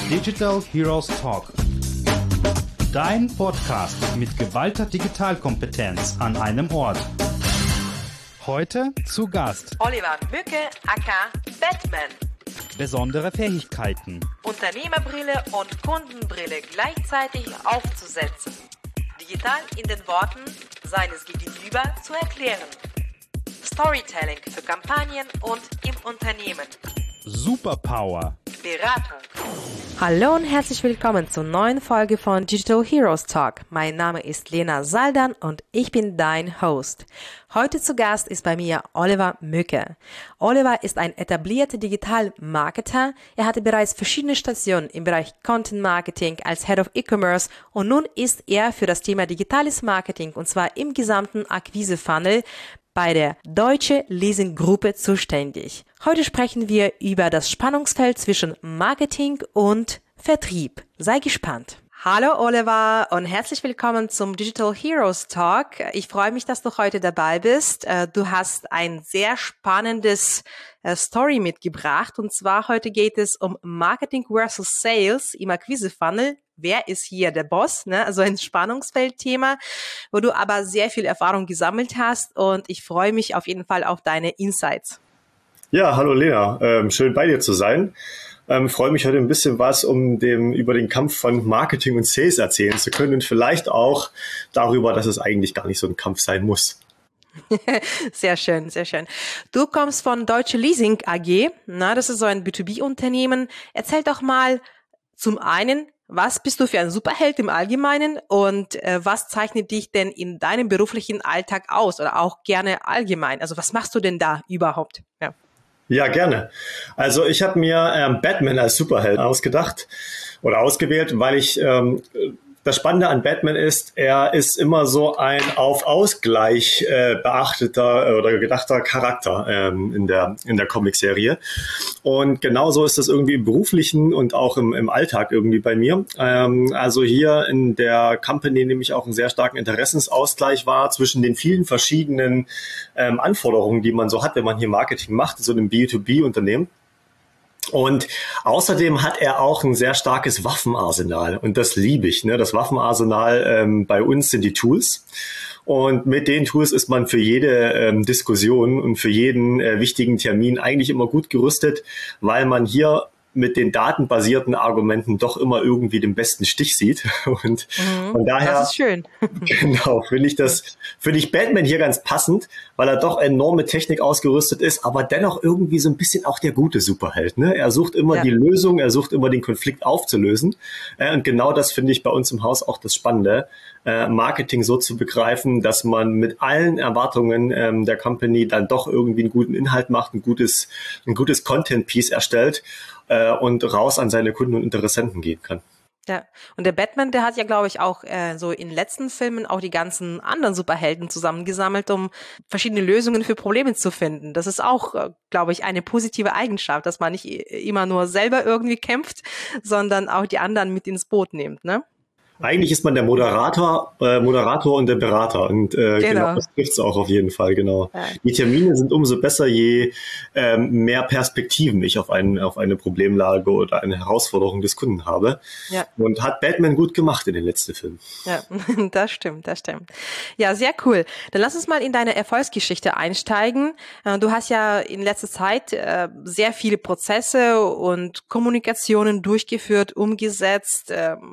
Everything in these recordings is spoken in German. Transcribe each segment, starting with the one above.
Digital Heroes Talk. Dein Podcast mit geballter Digitalkompetenz an einem Ort. Heute zu Gast Oliver Mücke aka Batman. Besondere Fähigkeiten. Unternehmerbrille und Kundenbrille gleichzeitig aufzusetzen. Digital in den Worten seines Gegenüber zu erklären. Storytelling für Kampagnen und im Unternehmen. Superpower. Beratung. Hallo und herzlich willkommen zur neuen Folge von Digital Heroes Talk. Mein Name ist Lena Saldan und ich bin dein Host. Heute zu Gast ist bei mir Oliver Mücke. Oliver ist ein etablierter Digital-Marketer. Er hatte bereits verschiedene Stationen im Bereich Content Marketing als Head of E-Commerce und nun ist er für das Thema digitales Marketing und zwar im gesamten Akquise-Funnel bei der Deutsche Leasing Gruppe zuständig. Heute sprechen wir über das Spannungsfeld zwischen Marketing und Vertrieb. Sei gespannt. Hallo Oliver und herzlich willkommen zum Digital Heroes Talk. Ich freue mich, dass du heute dabei bist. Du hast ein sehr spannendes Story mitgebracht und zwar heute geht es um Marketing versus Sales im Akquise-Funnel. Wer ist hier der Boss? Ne? Also ein Spannungsfeldthema, wo du aber sehr viel Erfahrung gesammelt hast und ich freue mich auf jeden Fall auf deine Insights. Ja, hallo Lena, schön bei dir zu sein. Freue mich heute ein bisschen was, über den Kampf von Marketing und Sales erzählen zu können und vielleicht auch darüber, dass es eigentlich gar nicht so ein Kampf sein muss. Sehr schön, sehr schön. Du kommst von Deutsche Leasing AG, das ist so ein B2B-Unternehmen. Erzähl doch mal zum einen, was bist du für ein Superheld im Allgemeinen und was zeichnet dich denn in deinem beruflichen Alltag aus oder auch gerne allgemein? Also was machst du denn da überhaupt? Ja, gerne. Also ich habe mir Batman als Superheld ausgedacht oder ausgewählt, weil ich das Spannende an Batman ist, er ist immer so ein auf Ausgleich beachteter oder gedachter Charakter in der Comicserie. Und genauso ist das irgendwie im Beruflichen und auch im Alltag irgendwie bei mir. Also hier in der Company nehme ich auch einen sehr starken Interessensausgleich wahr zwischen den vielen verschiedenen Anforderungen, die man so hat, wenn man hier Marketing macht, so einem B2B-Unternehmen. Und außerdem hat er auch ein sehr starkes Waffenarsenal und das liebe ich. Ne? Das Waffenarsenal bei uns sind die Tools und mit den Tools ist man für jede Diskussion und für jeden wichtigen Termin eigentlich immer gut gerüstet, weil man hier mit den datenbasierten Argumenten doch immer irgendwie den besten Stich sieht. Und von daher, das ist schön. Genau, finde ich Batman hier ganz passend, weil er doch enorm mit Technik ausgerüstet ist, aber dennoch irgendwie so ein bisschen auch der gute Superheld. Ne? Er sucht immer die Lösung, er sucht immer den Konflikt aufzulösen. Und genau das finde ich bei uns im Haus auch das Spannende, Marketing so zu begreifen, dass man mit allen Erwartungen der Company dann doch irgendwie einen guten Inhalt macht, ein gutes Content-Piece erstellt und raus an seine Kunden und Interessenten gehen kann. Ja, und der Batman, der hat ja, glaube ich, auch so in letzten Filmen auch die ganzen anderen Superhelden zusammengesammelt, um verschiedene Lösungen für Probleme zu finden. Das ist auch, glaube ich, eine positive Eigenschaft, dass man nicht immer nur selber irgendwie kämpft, sondern auch die anderen mit ins Boot nimmt, ne? Eigentlich ist man der Moderator und der Berater und genau das trifft es auch auf jeden Fall, genau. Ja. Die Termine sind umso besser, je mehr Perspektiven ich auf eine Problemlage oder eine Herausforderung des Kunden habe. Ja. Und hat Batman gut gemacht in den letzten Filmen. Ja, das stimmt. Ja, sehr cool. Dann lass uns mal in deine Erfolgsgeschichte einsteigen. Du hast ja in letzter Zeit sehr viele Prozesse und Kommunikationen durchgeführt, umgesetzt,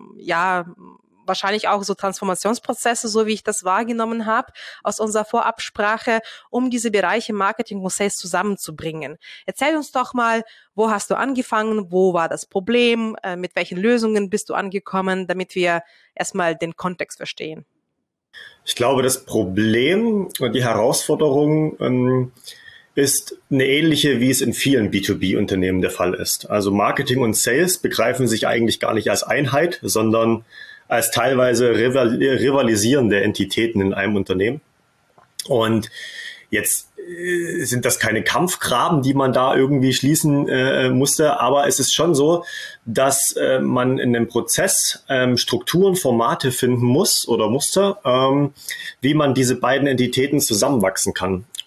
wahrscheinlich auch so Transformationsprozesse, so wie ich das wahrgenommen habe, aus unserer Vorabsprache, um diese Bereiche Marketing und Sales zusammenzubringen. Erzähl uns doch mal, wo hast du angefangen, wo war das Problem, mit welchen Lösungen bist du angekommen, damit wir erstmal den Kontext verstehen. Ich glaube, das Problem und die Herausforderung ist eine ähnliche, wie es in vielen B2B-Unternehmen der Fall ist. Also Marketing und Sales begreifen sich eigentlich gar nicht als Einheit, sondern als teilweise rivalisierende Entitäten in einem Unternehmen. Und jetzt sind das keine Kampfgraben, die man da irgendwie schließen musste, aber es ist schon so, dass man in dem Prozess Strukturen, Formate finden muss oder musste, wie man diese beiden Entitäten zusammenwachsen kann.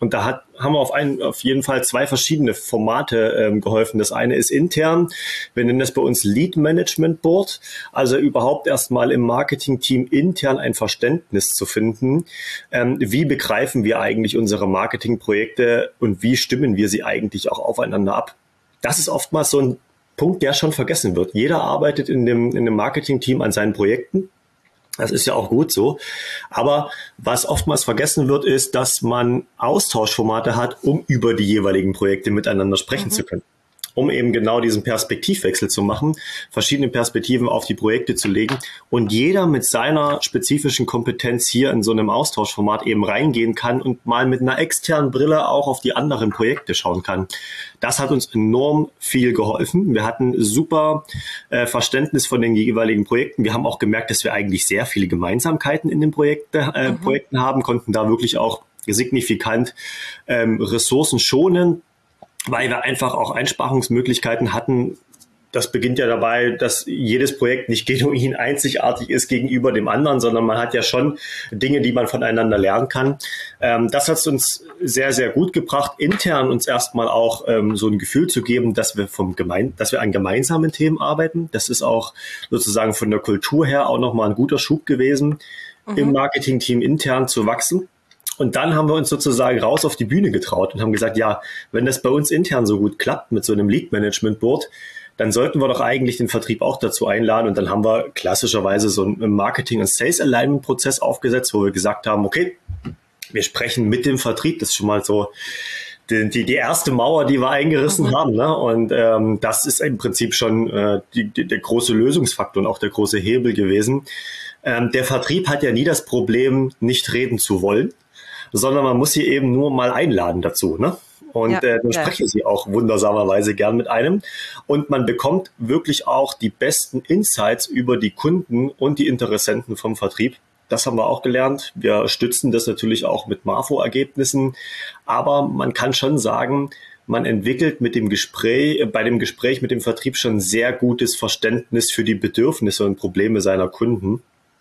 Und da haben wir auf jeden Fall 2 verschiedene Formate geholfen. Das eine ist intern. Wir nennen das bei uns Lead Management Board. Also überhaupt erstmal im Marketing-Team intern ein Verständnis zu finden. Wie begreifen wir eigentlich unsere Marketingprojekte und wie stimmen wir sie eigentlich auch aufeinander ab? Das ist oftmals so ein Punkt, der schon vergessen wird. Jeder arbeitet in dem Marketing-Team an seinen Projekten. Das ist ja auch gut so. Aber was oftmals vergessen wird, ist, dass man Austauschformate hat, um über die jeweiligen Projekte miteinander sprechen zu können. Um eben genau diesen Perspektivwechsel zu machen, verschiedene Perspektiven auf die Projekte zu legen und jeder mit seiner spezifischen Kompetenz hier in so einem Austauschformat eben reingehen kann und mal mit einer externen Brille auch auf die anderen Projekte schauen kann. Das hat uns enorm viel geholfen. Wir hatten super Verständnis von den jeweiligen Projekten. Wir haben auch gemerkt, dass wir eigentlich sehr viele Gemeinsamkeiten in den Projekten haben, konnten da wirklich auch signifikant Ressourcen schonen, weil wir einfach auch Einsparungsmöglichkeiten hatten. Das beginnt ja dabei, dass jedes Projekt nicht genuin einzigartig ist gegenüber dem anderen, sondern man hat ja schon Dinge, die man voneinander lernen kann. Das hat uns sehr, sehr gut gebracht, intern uns erstmal auch so ein Gefühl zu geben, dass wir an gemeinsamen Themen arbeiten. Das ist auch sozusagen von der Kultur her auch nochmal ein guter Schub gewesen, im Marketing-Team intern zu wachsen. Und dann haben wir uns sozusagen raus auf die Bühne getraut und haben gesagt, ja, wenn das bei uns intern so gut klappt mit so einem Lead-Management-Board, dann sollten wir doch eigentlich den Vertrieb auch dazu einladen. Und dann haben wir klassischerweise so einen Marketing- und Sales-Alignment-Prozess aufgesetzt, wo wir gesagt haben, okay, wir sprechen mit dem Vertrieb. Das ist schon mal so die erste Mauer, die wir eingerissen haben. Ne? Und das ist im Prinzip schon der große Lösungsfaktor und auch der große Hebel gewesen. Der Vertrieb hat ja nie das Problem, nicht reden zu wollen, sondern man muss sie eben nur mal einladen dazu, ne? Und dann sprechen sie auch wundersamerweise gern mit einem. Und man bekommt wirklich auch die besten Insights über die Kunden und die Interessenten vom Vertrieb. Das haben wir auch gelernt. Wir stützen das natürlich auch mit Marfo-Ergebnissen. Aber man kann schon sagen, man entwickelt bei dem Gespräch mit dem Vertrieb schon sehr gutes Verständnis für die Bedürfnisse und Probleme seiner Kunden.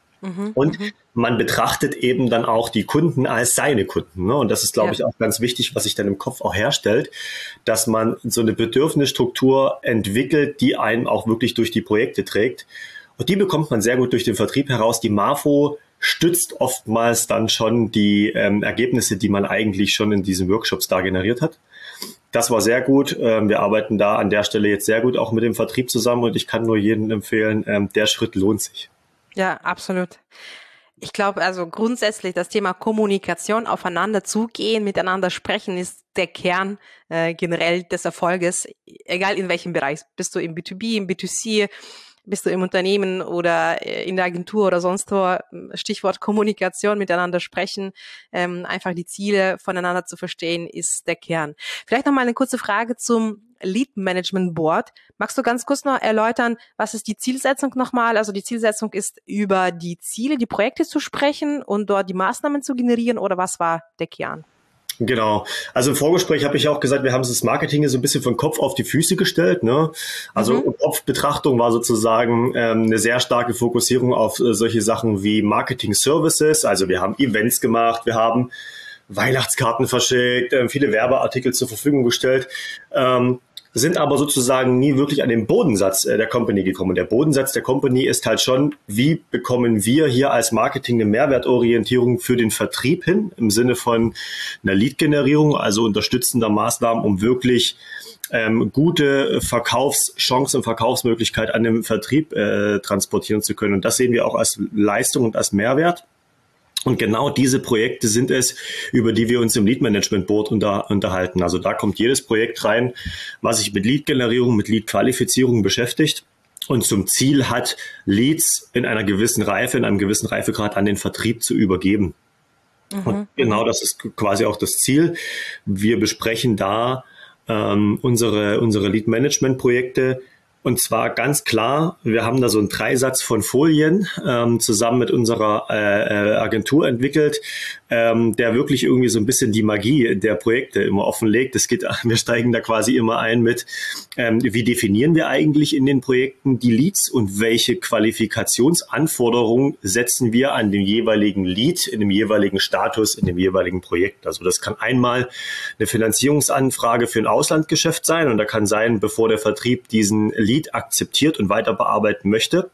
Und man betrachtet eben dann auch die Kunden als seine Kunden. Ne? Und das ist, glaube ich, auch ganz wichtig, was sich dann im Kopf auch herstellt, dass man so eine Bedürfnisstruktur entwickelt, die einen auch wirklich durch die Projekte trägt. Und die bekommt man sehr gut durch den Vertrieb heraus. Die Marfo stützt oftmals dann schon die Ergebnisse, die man eigentlich schon in diesen Workshops da generiert hat. Das war sehr gut. Wir arbeiten da an der Stelle jetzt sehr gut auch mit dem Vertrieb zusammen und ich kann nur jedem empfehlen, der Schritt lohnt sich. Ja, absolut. Ich glaube, also grundsätzlich das Thema Kommunikation, aufeinander zugehen, miteinander sprechen ist der Kern generell des Erfolges, egal in welchem Bereich. Bist du im B2B, im B2C, bist du im Unternehmen oder in der Agentur oder sonst wo, Stichwort Kommunikation, miteinander sprechen, einfach die Ziele voneinander zu verstehen, ist der Kern. Vielleicht noch mal eine kurze Frage zum Lead Management Board. Magst du ganz kurz noch erläutern, was ist die Zielsetzung nochmal? Also die Zielsetzung ist, über die Ziele, die Projekte zu sprechen und dort die Maßnahmen zu generieren, oder was war der Kern? Genau. Also im Vorgespräch habe ich auch gesagt, wir haben das Marketing so ein bisschen von Kopf auf die Füße gestellt. Ne? Also Kopfbetrachtung war sozusagen eine sehr starke Fokussierung auf solche Sachen wie Marketing Services. Also wir haben Events gemacht, wir haben Weihnachtskarten verschickt, viele Werbeartikel zur Verfügung gestellt, sind aber sozusagen nie wirklich an den Bodensatz der Company gekommen. Der Bodensatz der Company ist halt schon, wie bekommen wir hier als Marketing eine Mehrwertorientierung für den Vertrieb hin, im Sinne von einer Lead-Generierung, also unterstützender Maßnahmen, um wirklich gute Verkaufschancen und Verkaufsmöglichkeit an den Vertrieb transportieren zu können. Und das sehen wir auch als Leistung und als Mehrwert. Und genau diese Projekte sind es, über die wir uns im Lead Management Board unterhalten. Also da kommt jedes Projekt rein, was sich mit Lead-Generierung, mit Lead-Qualifizierung beschäftigt und zum Ziel hat, Leads in einer gewissen Reife, in einem gewissen Reifegrad an den Vertrieb zu übergeben. Und genau das ist quasi auch das Ziel. Wir besprechen da unsere Lead-Management-Projekte Und zwar ganz klar, wir haben da so einen Dreisatz von Folien zusammen mit unserer Agentur entwickelt, der wirklich irgendwie so ein bisschen die Magie der Projekte immer offenlegt. Wir steigen da quasi immer ein mit, wie definieren wir eigentlich in den Projekten die Leads und welche Qualifikationsanforderungen setzen wir an den jeweiligen Lead, in dem jeweiligen Status, in dem jeweiligen Projekt. Also das kann einmal eine Finanzierungsanfrage für ein Auslandsgeschäft sein und da kann sein, bevor der Vertrieb diesen Lead akzeptiert und weiter bearbeiten möchte,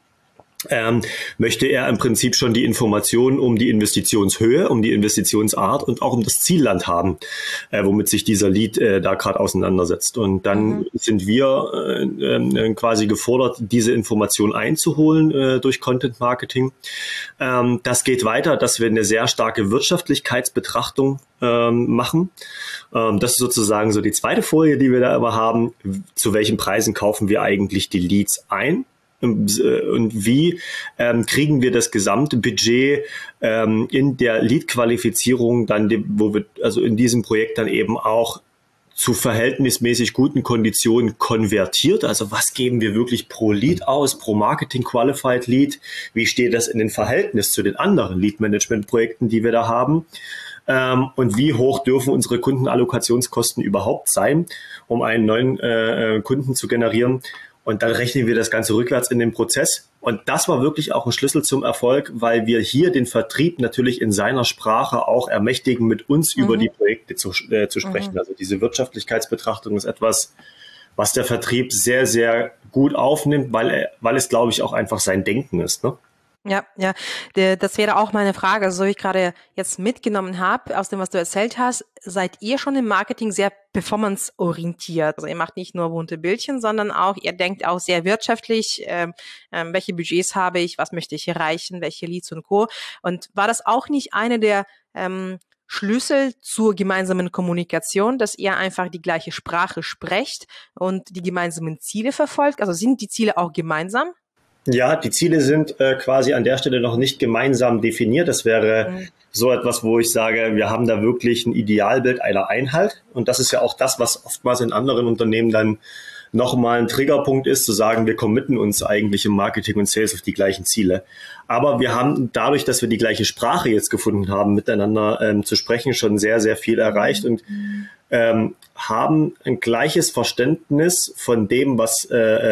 möchte er im Prinzip schon die Informationen um die Investitionshöhe, um die Investitionsart und auch um das Zielland haben, womit sich dieser Lead da gerade auseinandersetzt. Und dann sind wir quasi gefordert, diese Information einzuholen durch Content Marketing. Das geht weiter, dass wir eine sehr starke Wirtschaftlichkeitsbetrachtung machen. Das ist sozusagen so die zweite Folie, die wir da immer haben. Zu welchen Preisen kaufen wir eigentlich die Leads ein? Und wie kriegen wir das gesamte Budget in der Lead-Qualifizierung dann, wo wir also in diesem Projekt dann eben auch zu verhältnismäßig guten Konditionen konvertiert? Also was geben wir wirklich pro Lead aus, pro Marketing Qualified Lead? Wie steht das in den Verhältnis zu den anderen Lead-Management-Projekten, die wir da haben? Und wie hoch dürfen unsere Kundenallokationskosten überhaupt sein, um einen neuen Kunden zu generieren? Und dann rechnen wir das Ganze rückwärts in den Prozess. Und das war wirklich auch ein Schlüssel zum Erfolg, weil wir hier den Vertrieb natürlich in seiner Sprache auch ermächtigen, mit uns über die Projekte zu sprechen. Also diese Wirtschaftlichkeitsbetrachtung ist etwas, was der Vertrieb sehr, sehr gut aufnimmt, weil es, glaube ich, auch einfach sein Denken ist, ne? Ja, das wäre auch meine Frage. So wie ich gerade jetzt mitgenommen habe, aus dem, was du erzählt hast, seid ihr schon im Marketing sehr performanceorientiert. Also ihr macht nicht nur bunte Bildchen, sondern auch, ihr denkt auch sehr wirtschaftlich, welche Budgets habe ich, was möchte ich erreichen, welche Leads und Co. Und war das auch nicht eine der Schlüssel zur gemeinsamen Kommunikation, dass ihr einfach die gleiche Sprache sprecht und die gemeinsamen Ziele verfolgt? Also sind die Ziele auch gemeinsam? Ja, die Ziele sind quasi an der Stelle noch nicht gemeinsam definiert. Das wäre so etwas, wo ich sage, wir haben da wirklich ein Idealbild einer Einheit. Und das ist ja auch das, was oftmals in anderen Unternehmen dann nochmal ein Triggerpunkt ist, zu sagen, wir committen uns eigentlich im Marketing und Sales auf die gleichen Ziele. Aber wir haben dadurch, dass wir die gleiche Sprache jetzt gefunden haben, miteinander zu sprechen, schon sehr, sehr viel erreicht und haben ein gleiches Verständnis von dem, was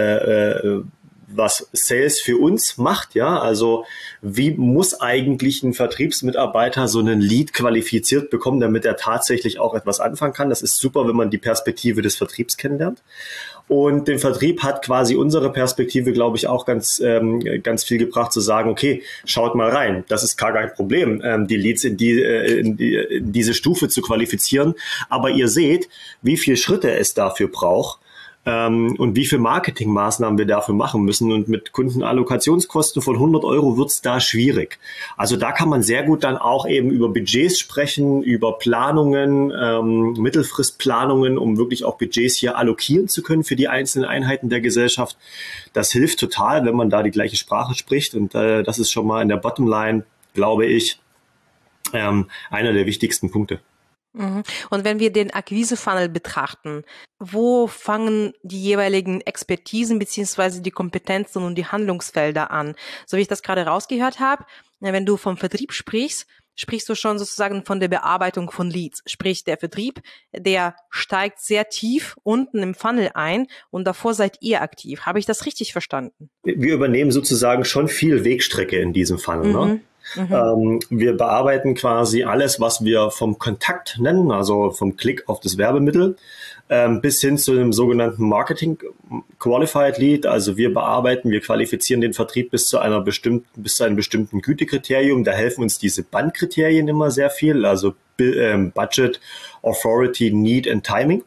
Sales für uns macht, ja, also wie muss eigentlich ein Vertriebsmitarbeiter so einen Lead qualifiziert bekommen, damit er tatsächlich auch etwas anfangen kann. Das ist super, wenn man die Perspektive des Vertriebs kennenlernt. Und dem Vertrieb hat quasi unsere Perspektive, glaube ich, auch ganz viel gebracht, zu sagen, okay, schaut mal rein, das ist gar kein Problem, die Leads in diese Stufe zu qualifizieren. Aber ihr seht, wie viele Schritte es dafür braucht, und wie viele Marketingmaßnahmen wir dafür machen müssen. Und mit Kundenallokationskosten von 100 € wird's da schwierig. Also da kann man sehr gut dann auch eben über Budgets sprechen, über Planungen, Mittelfristplanungen, um wirklich auch Budgets hier allokieren zu können für die einzelnen Einheiten der Gesellschaft. Das hilft total, wenn man da die gleiche Sprache spricht. Und das ist schon mal in der Bottomline, glaube ich, einer der wichtigsten Punkte. Und wenn wir den Akquise-Funnel betrachten, wo fangen die jeweiligen Expertisen beziehungsweise die Kompetenzen und die Handlungsfelder an? So wie ich das gerade rausgehört habe, wenn du vom Vertrieb sprichst du schon sozusagen von der Bearbeitung von Leads. Sprich, der Vertrieb, der steigt sehr tief unten im Funnel ein und davor seid ihr aktiv. Habe ich das richtig verstanden? Wir übernehmen sozusagen schon viel Wegstrecke in diesem Funnel, ne? Wir bearbeiten quasi alles, was wir vom Kontakt nennen, also vom Klick auf das Werbemittel, bis hin zu dem sogenannten Marketing Qualified Lead. Also wir qualifizieren den Vertrieb bis zu einem bestimmten Gütekriterium. Da helfen uns diese Bandkriterien immer sehr viel, also Budget, Authority, Need and Timing.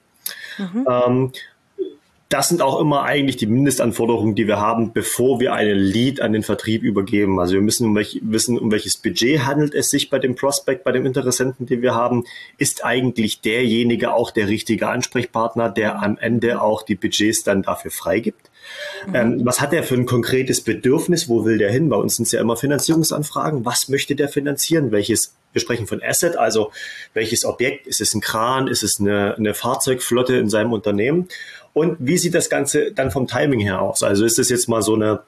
Das sind auch immer eigentlich die Mindestanforderungen, die wir haben, bevor wir einen Lead an den Vertrieb übergeben. Also wir müssen wissen, um welches Budget handelt es sich bei dem Prospect, bei dem Interessenten, den wir haben. Ist eigentlich derjenige auch der richtige Ansprechpartner, der am Ende auch die Budgets dann dafür freigibt? Was hat er für ein konkretes Bedürfnis? Wo will der hin? Bei uns sind es ja immer Finanzierungsanfragen. Was möchte der finanzieren? Welches Wir sprechen von Asset, also welches Objekt, ist es ein Kran, ist es eine Fahrzeugflotte in seinem Unternehmen und wie sieht das Ganze dann vom Timing her aus? Also ist es jetzt mal so eine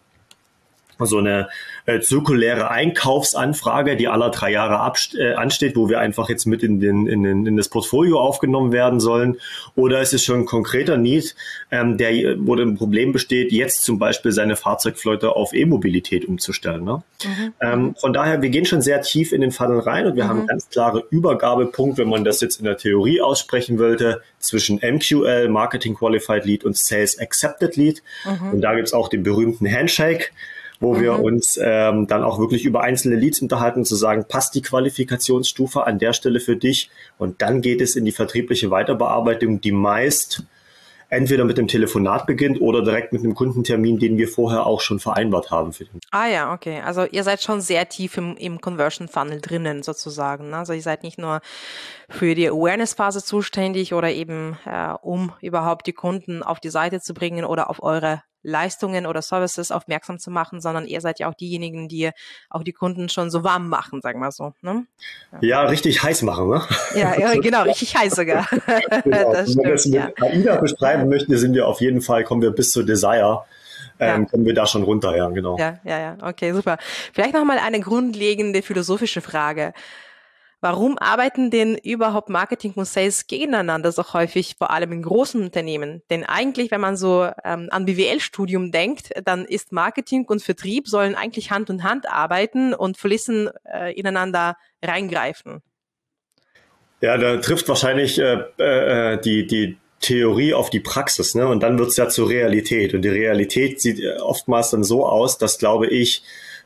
zirkuläre Einkaufsanfrage, die alle 3 Jahre ansteht, wo wir einfach jetzt mit in das Portfolio aufgenommen werden sollen? Oder ist es schon ein konkreter Need, wo ein Problem besteht, jetzt zum Beispiel seine Fahrzeugflotte auf E-Mobilität umzustellen? Ne? Von daher, wir gehen schon sehr tief in den Funnel rein und wir haben ganz klare Übergabepunkt, wenn man das jetzt in der Theorie aussprechen wollte, zwischen MQL, Marketing Qualified Lead und Sales Accepted Lead. Und da gibt's auch den berühmten Handshake, wo wir uns dann auch wirklich über einzelne Leads unterhalten, zu sagen, passt die Qualifikationsstufe an der Stelle für dich? Und dann geht es in die vertriebliche Weiterbearbeitung, die meist entweder mit dem Telefonat beginnt oder direkt mit einem Kundentermin, den wir vorher auch schon vereinbart haben. Ah ja, okay. Also ihr seid schon sehr tief im Conversion Funnel drinnen sozusagen. Also ihr seid nicht nur für die Awareness-Phase zuständig oder eben um überhaupt die Kunden auf die Seite zu bringen oder auf eure Leistungen oder Services aufmerksam zu machen, sondern ihr seid ja auch diejenigen, die auch die Kunden schon so warm machen, sagen wir so. Ne? Ja, richtig heiß machen, ne? Ja, genau, richtig heiß sogar. Genau. Wenn man das mit AIDA beschreiben möchte, kommen wir bis zur Desire, kommen wir da schon runter, ja, genau. Ja, okay, super. Vielleicht nochmal eine grundlegende philosophische Frage. Warum arbeiten denn überhaupt Marketing und Sales gegeneinander so häufig, vor allem in großen Unternehmen? Denn eigentlich, wenn man so an BWL-Studium denkt, dann ist Marketing und Vertrieb sollen eigentlich Hand in Hand arbeiten und fließen ineinander reingreifen. Ja, da trifft wahrscheinlich die Theorie auf die Praxis, ne? Und dann wird's ja zur Realität. Und die Realität sieht oftmals dann so aus, dass, glaube ich,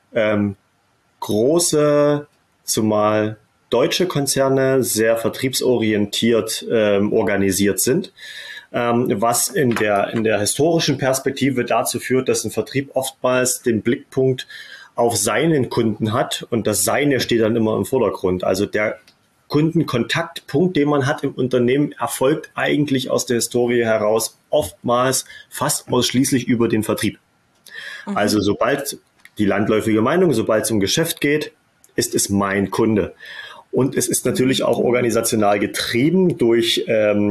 große, zumal deutsche Konzerne sehr vertriebsorientiert organisiert sind, was in der historischen Perspektive dazu führt, dass ein Vertrieb oftmals den Blickpunkt auf seinen Kunden hat und das Seine steht dann immer im Vordergrund. Also der Kundenkontaktpunkt, den man hat im Unternehmen, erfolgt eigentlich aus der Historie heraus oftmals fast ausschließlich über den Vertrieb. Also sobald die landläufige Meinung, sobald es um Geschäft geht, ist es mein Kunde. Und es ist natürlich auch organisational getrieben durch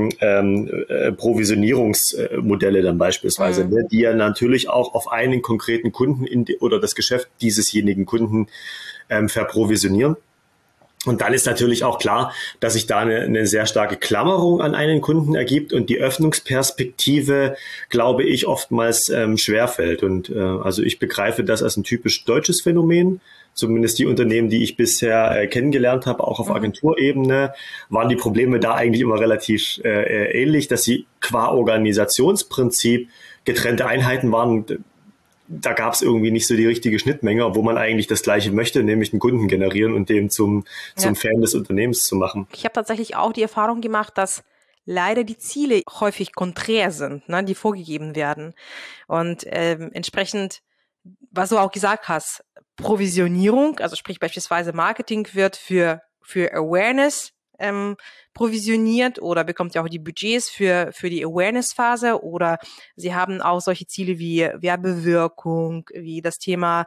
Provisionierungsmodelle dann beispielsweise, ne, die ja natürlich auch auf einen konkreten Kunden oder das Geschäft diesesjenigen Kunden verprovisionieren. Und dann ist natürlich auch klar, dass sich da eine sehr starke Klammerung an einen Kunden ergibt und die Öffnungsperspektive, glaube ich, oftmals schwerfällt. Und also ich begreife das als ein typisch deutsches Phänomen. Zumindest die Unternehmen, die ich bisher kennengelernt habe, auch auf Agenturebene, waren die Probleme da eigentlich immer relativ ähnlich, dass sie qua Organisationsprinzip getrennte Einheiten waren. Da gab es irgendwie nicht so die richtige Schnittmenge, wo man eigentlich das Gleiche möchte, nämlich einen Kunden generieren und dem zum Fan des Unternehmens zu machen. Ich habe tatsächlich auch die Erfahrung gemacht, dass leider die Ziele häufig konträr sind, ne, die vorgegeben werden. Und entsprechend, was du auch gesagt hast, Provisionierung, also sprich beispielsweise Marketing wird für Awareness provisioniert oder bekommt ja auch die Budgets für die Awareness-Phase oder sie haben auch solche Ziele wie Werbewirkung, wie das Thema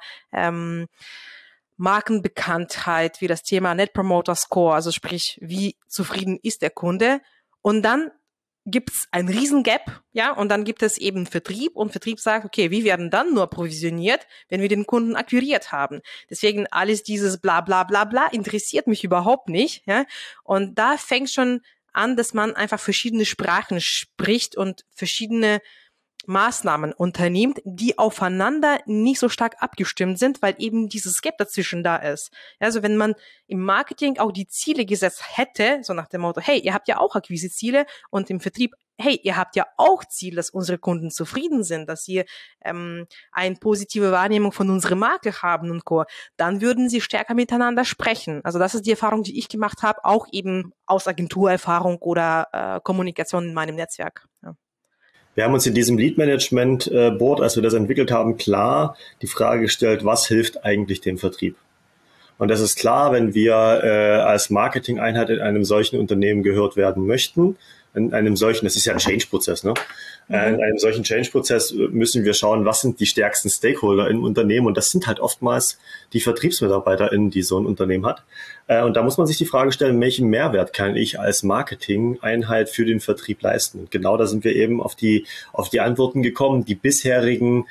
Markenbekanntheit, wie das Thema Net Promoter Score, also sprich, wie zufrieden ist der Kunde und dann gibt's ein Riesengap, ja, und dann gibt es eben Vertrieb und Vertrieb sagt, okay, wir werden dann nur provisioniert, wenn wir den Kunden akquiriert haben. Deswegen alles dieses bla bla bla bla interessiert mich überhaupt nicht, ja, und da fängt schon an, dass man einfach verschiedene Sprachen spricht und verschiedene Maßnahmen unternimmt, die aufeinander nicht so stark abgestimmt sind, weil eben dieses Gap dazwischen da ist. Also wenn man im Marketing auch die Ziele gesetzt hätte, so nach dem Motto, hey, ihr habt ja auch Akquiseziele und im Vertrieb, hey, ihr habt ja auch Ziel, dass unsere Kunden zufrieden sind, dass sie eine positive Wahrnehmung von unserer Marke haben und Co., dann würden sie stärker miteinander sprechen. Also das ist die Erfahrung, die ich gemacht habe, auch eben aus Agenturerfahrung oder Kommunikation in meinem Netzwerk. Ja. Wir haben uns in diesem Lead-Management-Board, als wir das entwickelt haben, klar die Frage gestellt, was hilft eigentlich dem Vertrieb? Und das ist klar, wenn wir als Marketing-Einheit in einem solchen Unternehmen gehört werden möchten, in einem solchen, das ist ja ein Change-Prozess, ne? In einem solchen Change-Prozess müssen wir schauen, was sind die stärksten Stakeholder im Unternehmen, und das sind halt oftmals die VertriebsmitarbeiterInnen, die so ein Unternehmen hat. Und da muss man sich die Frage stellen, welchen Mehrwert kann ich als Marketing-Einheit für den Vertrieb leisten? Und genau da sind wir eben auf die Antworten gekommen. Die bisherigen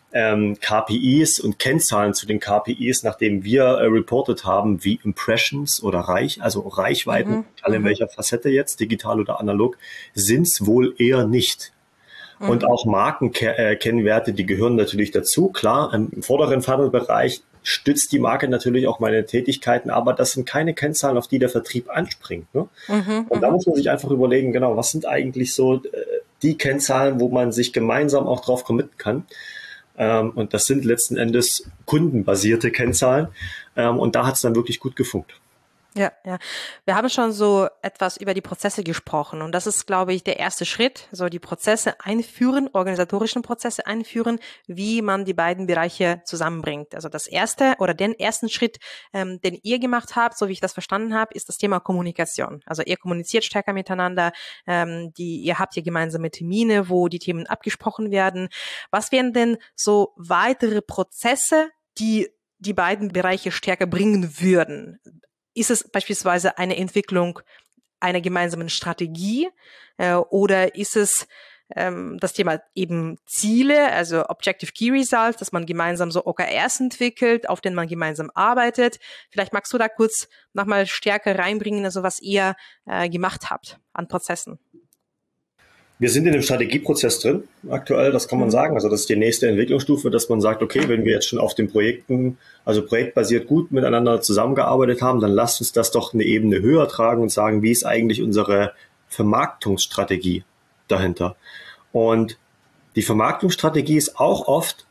KPIs und Kennzahlen zu den KPIs, nachdem wir reported haben, wie Impressions oder Reichweiten, alle in welcher Facette jetzt, digital oder analog, sind es wohl eher nicht. Und auch Markenkennwerte, die gehören natürlich dazu. Klar, im vorderen Funnel-Bereich stützt die Marke natürlich auch meine Tätigkeiten, aber das sind keine Kennzahlen, auf die der Vertrieb anspringt. Ne? Und da muss man sich einfach überlegen, genau, was sind eigentlich so die Kennzahlen, wo man sich gemeinsam auch drauf committen kann. Und das sind letzten Endes kundenbasierte Kennzahlen. Und da hat es dann wirklich gut gefunkt. Ja. Wir haben schon so etwas über die Prozesse gesprochen, und das ist, glaube ich, der erste Schritt, so die Prozesse einführen, organisatorischen Prozesse einführen, wie man die beiden Bereiche zusammenbringt. Also das erste oder den ersten Schritt, den ihr gemacht habt, so wie ich das verstanden habe, ist das Thema Kommunikation. Also ihr kommuniziert stärker miteinander, ihr habt hier gemeinsame Termine, wo die Themen abgesprochen werden. Was wären denn so weitere Prozesse, die die beiden Bereiche stärker bringen würden? Ist es beispielsweise eine Entwicklung einer gemeinsamen Strategie oder ist es das Thema eben Ziele, also Objective Key Results, dass man gemeinsam so OKRs entwickelt, auf denen man gemeinsam arbeitet? Vielleicht magst du da kurz nochmal stärker reinbringen, also was ihr gemacht habt an Prozessen. Wir sind in dem Strategieprozess drin, aktuell, das kann man sagen. Also das ist die nächste Entwicklungsstufe, dass man sagt, okay, wenn wir jetzt schon auf den Projekten, also projektbasiert gut miteinander zusammengearbeitet haben, dann lasst uns das doch eine Ebene höher tragen und sagen, wie ist eigentlich unsere Vermarktungsstrategie dahinter? Und die Vermarktungsstrategie ist auch oft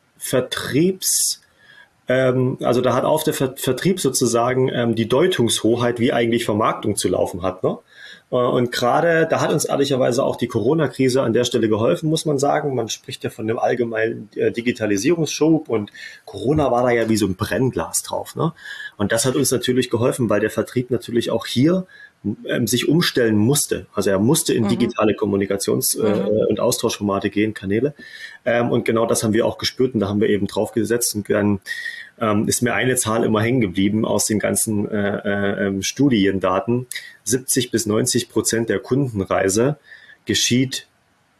also da hat auch der Vertrieb sozusagen die Deutungshoheit, wie eigentlich Vermarktung zu laufen hat, ne? Und gerade da hat uns ehrlicherweise auch die Corona-Krise an der Stelle geholfen, muss man sagen. Man spricht ja von dem allgemeinen Digitalisierungsschub, und Corona war da ja wie so ein Brennglas drauf, ne? Und das hat uns natürlich geholfen, weil der Vertrieb natürlich auch hier sich umstellen musste. Also er musste in digitale Kommunikations- und Austauschformate gehen, Kanäle. Und genau das haben wir auch gespürt, und da haben wir eben drauf gesetzt, und dann ist mir eine Zahl immer hängen geblieben aus den ganzen Studiendaten. 70-90% der Kundenreise geschieht,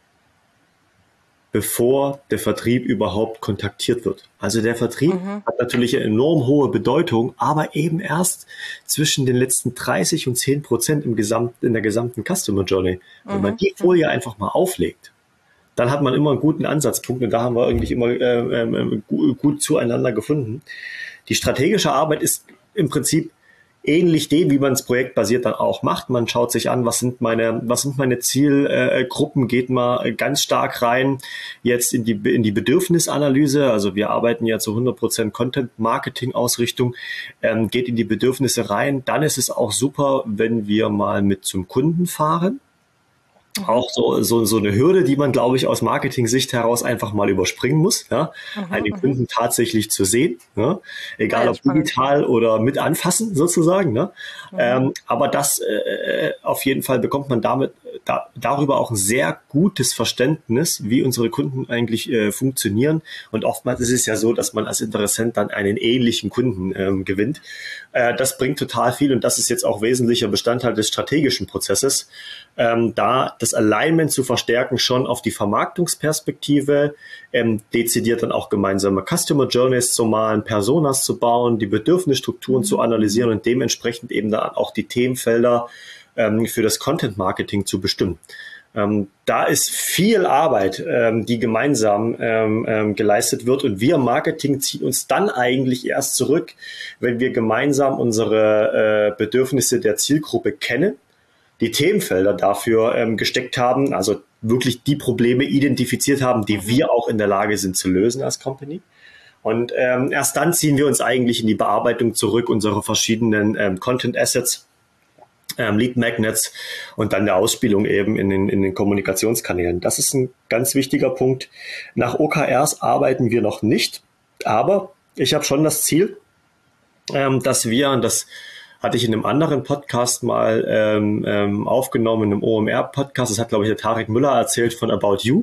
bevor der Vertrieb überhaupt kontaktiert wird. Also der Vertrieb hat natürlich eine enorm hohe Bedeutung, aber eben erst zwischen den letzten 30 und 10% in der gesamten Customer Journey. Wenn man die Folie einfach mal auflegt, dann hat man immer einen guten Ansatzpunkt, und da haben wir eigentlich immer gut zueinander gefunden. Die strategische Arbeit ist im Prinzip ähnlich dem, wie man es projektbasiert dann auch macht. Man schaut sich an, was sind meine Zielgruppen, geht mal ganz stark rein jetzt in die Bedürfnisanalyse. Also wir arbeiten ja zu 100% Content-Marketing-Ausrichtung, geht in die Bedürfnisse rein. Dann ist es auch super, wenn wir mal mit zum Kunden fahren. Auch so eine Hürde, die man, glaube ich, aus Marketing-Sicht heraus einfach mal überspringen muss, ja, einen Kunden tatsächlich zu sehen, ne? Egal ob digital oder mit anfassen sozusagen, ne? Aber das auf jeden Fall bekommt man darüber auch ein sehr gutes Verständnis, wie unsere Kunden eigentlich funktionieren, und oftmals ist es ja so, dass man als Interessent dann einen ähnlichen Kunden gewinnt. Das bringt total viel, und das ist jetzt auch wesentlicher Bestandteil des strategischen Prozesses, da das Alignment zu verstärken, schon auf die Vermarktungsperspektive, dezidiert dann auch gemeinsame Customer Journeys zu malen, Personas zu bauen, die Bedürfnisstrukturen zu analysieren und dementsprechend eben dann auch die Themenfelder für das Content Marketing zu bestimmen. Da ist viel Arbeit, die gemeinsam geleistet wird, und wir im Marketing ziehen uns dann eigentlich erst zurück, wenn wir gemeinsam unsere Bedürfnisse der Zielgruppe kennen, die Themenfelder dafür gesteckt haben, also wirklich die Probleme identifiziert haben, die wir auch in der Lage sind zu lösen als Company. Und erst dann ziehen wir uns eigentlich in die Bearbeitung zurück, unsere verschiedenen Content Assets, Lead Magnets, und dann der Ausspielung eben in den Kommunikationskanälen. Das ist ein ganz wichtiger Punkt. Nach OKRs arbeiten wir noch nicht, aber ich habe schon das Ziel, dass wir, und das hatte ich in einem anderen Podcast mal aufgenommen, in einem OMR-Podcast. Das hat, glaube ich, der Tarek Müller erzählt von About You.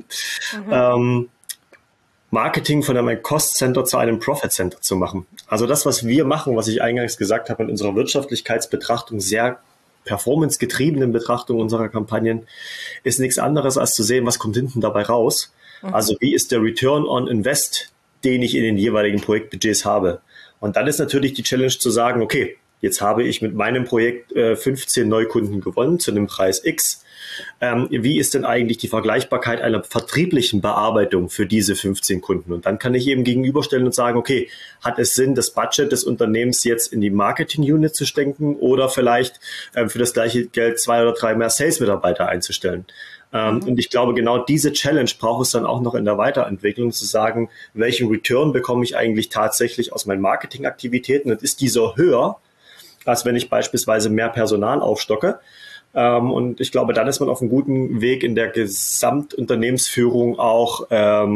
Marketing von einem Cost-Center zu einem Profit-Center zu machen. Also das, was wir machen, was ich eingangs gesagt habe, in unserer Wirtschaftlichkeitsbetrachtung, sehr performance-getriebenen Betrachtung unserer Kampagnen, ist nichts anderes, als zu sehen, was kommt hinten dabei raus. Also wie ist der Return on Invest, den ich in den jeweiligen Projektbudgets habe. Und dann ist natürlich die Challenge zu sagen, okay, jetzt habe ich mit meinem Projekt 15 Neukunden gewonnen zu einem Preis X. Wie ist denn eigentlich die Vergleichbarkeit einer vertrieblichen Bearbeitung für diese 15 Kunden? Und dann kann ich eben gegenüberstellen und sagen, okay, hat es Sinn, das Budget des Unternehmens jetzt in die Marketing-Unit zu stecken oder vielleicht für das gleiche Geld 2 oder 3 mehr Sales-Mitarbeiter einzustellen? Und ich glaube, genau diese Challenge braucht es dann auch noch in der Weiterentwicklung, zu sagen, welchen Return bekomme ich eigentlich tatsächlich aus meinen Marketingaktivitäten und ist dieser höher, als wenn ich beispielsweise mehr Personal aufstocke. Und ich glaube, dann ist man auf einem guten Weg, in der Gesamtunternehmensführung auch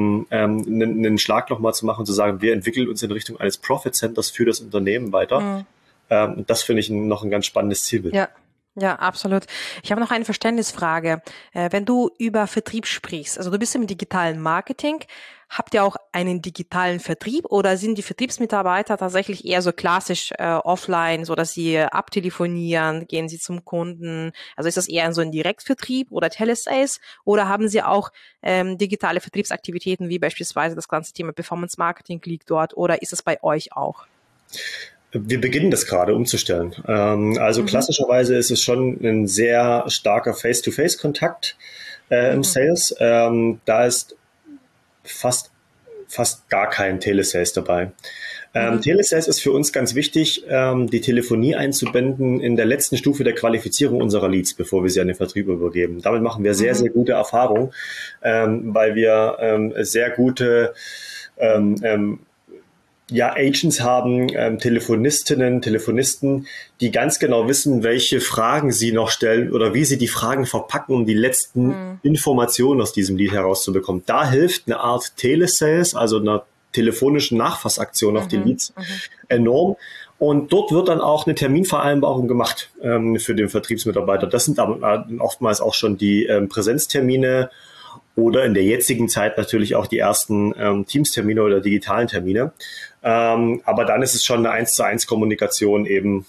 einen Schlag nochmal zu machen, zu sagen, wir entwickeln uns in Richtung eines Profit Centers für das Unternehmen weiter. Und das finde ich noch ein ganz spannendes Zielbild. Ja, absolut. Ich habe noch eine Verständnisfrage. Wenn du über Vertrieb sprichst, also du bist im digitalen Marketing, habt ihr auch einen digitalen Vertrieb oder sind die Vertriebsmitarbeiter tatsächlich eher so klassisch offline, so dass sie abtelefonieren, gehen sie zum Kunden? Also ist das eher so ein Direktvertrieb oder Telesales oder haben sie auch digitale Vertriebsaktivitäten wie beispielsweise das ganze Thema Performance Marketing liegt dort oder ist es bei euch auch? Wir beginnen das gerade umzustellen. Also klassischerweise ist es schon ein sehr starker Face-to-Face-Kontakt im Sales. Da ist fast gar kein Telesales dabei. Telesales ist für uns ganz wichtig, die Telefonie einzubinden in der letzten Stufe der Qualifizierung unserer Leads, bevor wir sie an den Vertrieb übergeben. Damit machen wir sehr, sehr gute Erfahrungen, weil wir sehr gute Agents haben, Telefonistinnen, Telefonisten, die ganz genau wissen, welche Fragen sie noch stellen oder wie sie die Fragen verpacken, um die letzten Informationen aus diesem Lead herauszubekommen. Da hilft eine Art Telesales, also einer telefonischen Nachfassaktion auf die Leads enorm. Und dort wird dann auch eine Terminvereinbarung gemacht für den Vertriebsmitarbeiter. Das sind dann oftmals auch schon die Präsenztermine oder in der jetzigen Zeit natürlich auch die ersten Teams-Termine oder digitalen Termine. Aber dann ist es schon eine 1:1 Kommunikation eben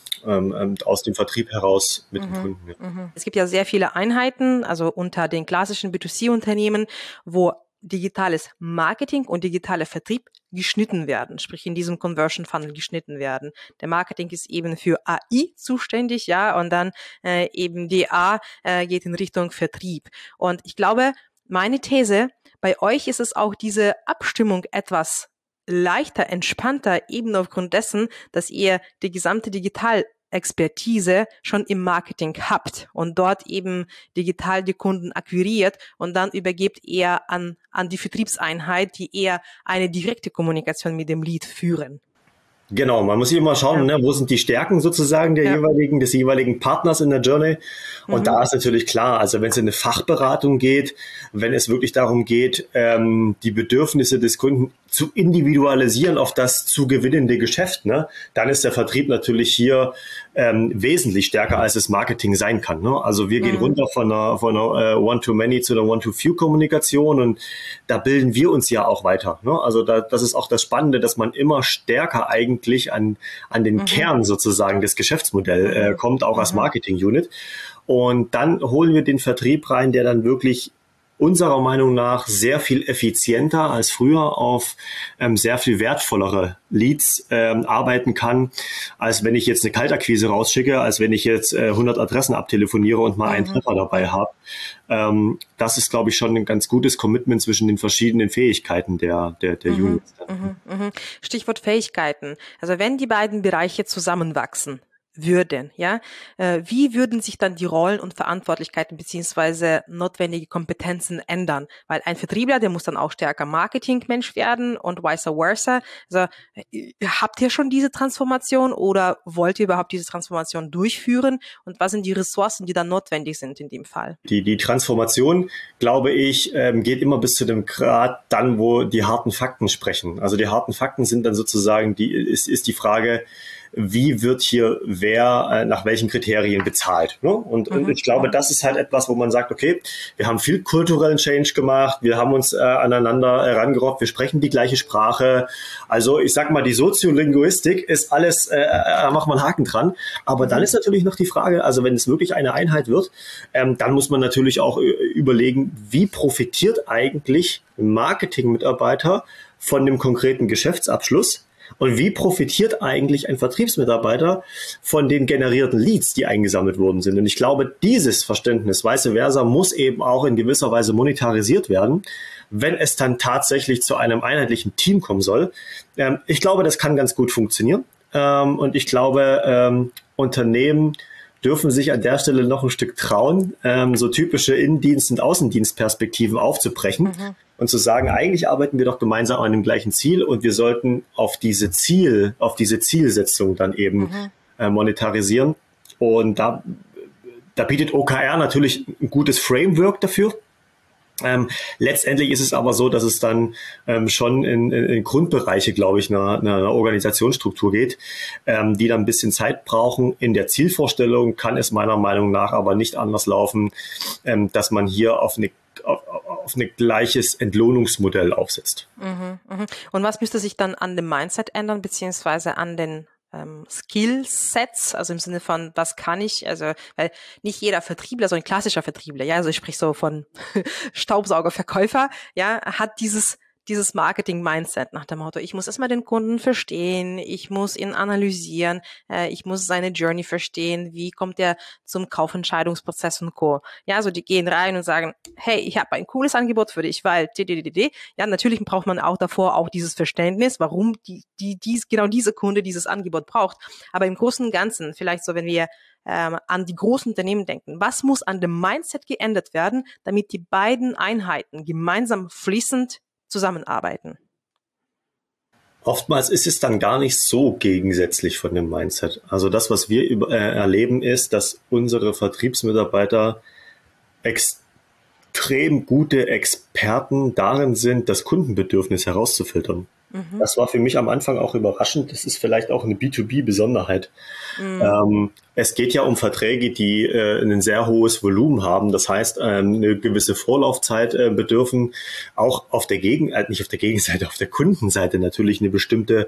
aus dem Vertrieb heraus mit dem Kunden. Ja. Es gibt ja sehr viele Einheiten, also unter den klassischen B2C-Unternehmen, wo digitales Marketing und digitaler Vertrieb geschnitten werden, sprich in diesem Conversion Funnel geschnitten werden. Der Marketing ist eben für AI zuständig, ja, und dann eben DA geht in Richtung Vertrieb. Und ich glaube, meine These, bei euch ist es auch diese Abstimmung etwas leichter, entspannter, eben aufgrund dessen, dass ihr die gesamte Digitalexpertise schon im Marketing habt und dort eben digital die Kunden akquiriert und dann übergebt ihr an die Vertriebseinheit, die eher eine direkte Kommunikation mit dem Lead führen. Genau, man muss sich immer schauen, wo sind die Stärken sozusagen des jeweiligen Partners in der Journey. Und da ist natürlich klar, also wenn es in eine Fachberatung geht, wenn es wirklich darum geht, die Bedürfnisse des Kunden zu individualisieren auf das zu gewinnende Geschäft, dann ist der Vertrieb natürlich hier wesentlich stärker, als das Marketing sein kann. Also wir gehen runter von einer One-to-Many zu einer One-to-Few-Kommunikation und da bilden wir uns ja auch weiter. Also das ist auch das Spannende, dass man immer stärker eigentlich an den Kern sozusagen des Geschäftsmodells kommt, auch als Marketing-Unit. Und dann holen wir den Vertrieb rein, der dann wirklich unserer Meinung nach sehr viel effizienter als früher auf sehr viel wertvollere Leads arbeiten kann, als wenn ich jetzt eine Kaltakquise rausschicke, als wenn ich jetzt 100 Adressen abtelefoniere und mal einen Treffer dabei habe. Das ist, glaube ich, schon ein ganz gutes Commitment zwischen den verschiedenen Fähigkeiten der Units. Stichwort Fähigkeiten. Also wenn die beiden Bereiche zusammenwachsen würden, wie würden sich dann die Rollen und Verantwortlichkeiten beziehungsweise notwendige Kompetenzen ändern? Weil ein Vertriebler, der muss dann auch stärker Marketingmensch werden und vice versa. Also habt ihr schon diese Transformation oder wollt ihr überhaupt diese Transformation durchführen? Und was sind die Ressourcen, die dann notwendig sind in dem Fall? Die Transformation, glaube ich, geht immer bis zu dem Grad dann, wo die harten Fakten sprechen. Also die harten Fakten sind dann sozusagen ist die Frage, wie wird hier wer nach welchen Kriterien bezahlt. Ne? Und ich glaube, das ist halt etwas, wo man sagt, okay, wir haben viel kulturellen Change gemacht, wir haben uns aneinander herangerobbt, wir sprechen die gleiche Sprache. Also ich sag mal, die Soziolinguistik ist alles, macht man einen Haken dran. Aber dann ist natürlich noch die Frage, also wenn es wirklich eine Einheit wird, dann muss man natürlich auch überlegen, wie profitiert eigentlich ein Marketingmitarbeiter von dem konkreten Geschäftsabschluss und wie profitiert eigentlich ein Vertriebsmitarbeiter von den generierten Leads, die eingesammelt worden sind. Und ich glaube, dieses Verständnis, vice versa, muss eben auch in gewisser Weise monetarisiert werden, wenn es dann tatsächlich zu einem einheitlichen Team kommen soll. Ich glaube, das kann ganz gut funktionieren. Und ich glaube, Unternehmen dürfen sich an der Stelle noch ein Stück trauen, so typische Innendienst- und Außendienstperspektiven aufzubrechen und zu sagen, eigentlich arbeiten wir doch gemeinsam an dem gleichen Ziel und wir sollten auf diese Zielsetzung dann eben monetarisieren. Und da bietet OKR natürlich ein gutes Framework dafür. Letztendlich ist es aber so, dass es dann schon in Grundbereiche, glaube ich, einer Organisationsstruktur geht, die dann ein bisschen Zeit brauchen. In der Zielvorstellung kann es meiner Meinung nach aber nicht anders laufen, dass man hier auf ein gleiches Entlohnungsmodell aufsetzt. Und was müsste sich dann an dem Mindset ändern, beziehungsweise an den Skillsets, also im Sinne von, was kann ich, also, weil nicht jeder Vertriebler, so ein klassischer Vertriebler, ja, also ich sprich so von Staubsaugerverkäufer, ja, hat dieses Marketing-Mindset nach dem Motto, ich muss erstmal den Kunden verstehen, ich muss ihn analysieren, ich muss seine Journey verstehen, wie kommt er zum Kaufentscheidungsprozess und Co. Ja, also die gehen rein und sagen, hey, ich habe ein cooles Angebot für dich, weil ja, natürlich braucht man auch davor auch dieses Verständnis, warum genau dieser Kunde dieses Angebot braucht. Aber im Großen und Ganzen, vielleicht so, wenn wir an die großen Unternehmen denken, was muss an dem Mindset geändert werden, damit die beiden Einheiten gemeinsam fließend zusammenarbeiten? Oftmals ist es dann gar nicht so gegensätzlich von dem Mindset. Also das, was wir erleben, ist, dass unsere Vertriebsmitarbeiter extrem gute Experten darin sind, das Kundenbedürfnis herauszufiltern. Das war für mich am Anfang auch überraschend. Das ist vielleicht auch eine B2B-Besonderheit. Es geht ja um Verträge, die ein sehr hohes Volumen haben. Das heißt, eine gewisse Vorlaufzeit bedürfen auch auf der nicht auf der Gegenseite, auf der Kundenseite natürlich einen bestimmten